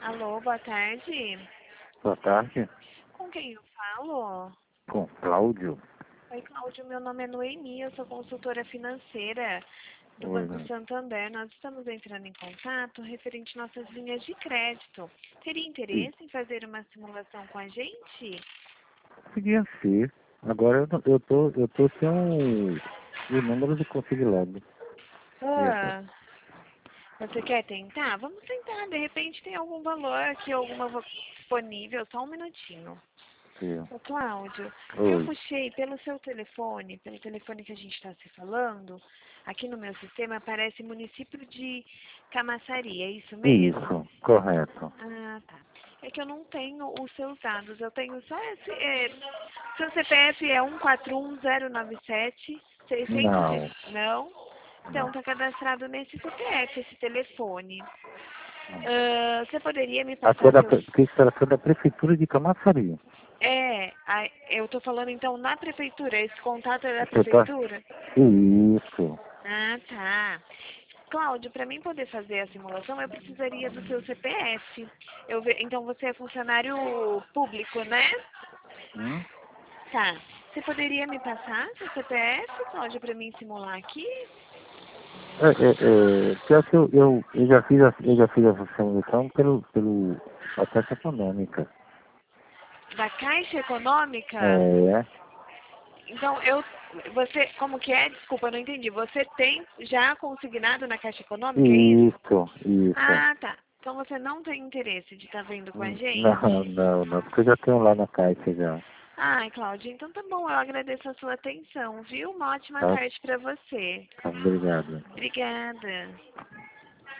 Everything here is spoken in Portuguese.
Alô, boa tarde. Boa tarde, Com quem eu falo? com Cláudio. Oi, Cláudio, meu nome é Noemi, eu sou consultora financeira do Oi, Banco né? Santander. Nós estamos entrando em contato referente nossas linhas de crédito. Teria Sim. interesse em fazer uma simulação com a gente? Podia ser. Agora eu tô sem o número de conseguir logo. E agora? Ah, você quer tentar? Vamos tentar, de repente tem algum valor aqui, disponível, só um minutinho. Sim. Ô, Cláudio, eu Oi. puxei pelo telefone que a gente está se falando, aqui no meu sistema aparece município de Camaçari, é isso mesmo? Isso, correto. Ah, tá. É que eu não tenho os seus dados, eu tenho só seu CPF é 141097 Não, Não? Então, não. tá cadastrado nesse CPF, esse telefone. Não. Você poderia me Aqui é passar da, seus... porque isso era da prefeitura de Camaçari. Eu tô falando então na prefeitura, esse contato é da Você tá? prefeitura? Isso. Ah, tá. Cláudio, para mim poder fazer a simulação, eu precisaria do seu CPF. Então você é funcionário público, né? Hum? Tá. Você poderia me passar seu CPF, Cláudio, para mim simular aqui? Pior que eu já fiz essa simulação pelo a Caixa Econômica. Da Caixa Econômica? É, Então, como que é? Desculpa, eu não entendi. Você tem já consignado na Caixa Econômica, é isso? isso. Ah, tá. Então você não tem interesse de estar vendo com a Não, gente? não, não, porque eu já tenho lá na caixa já. Ai, Cláudia, então tá bom. Eu agradeço a sua atenção, viu? Uma ótima Tá? tarde para você. Tá, obrigado. Obrigada.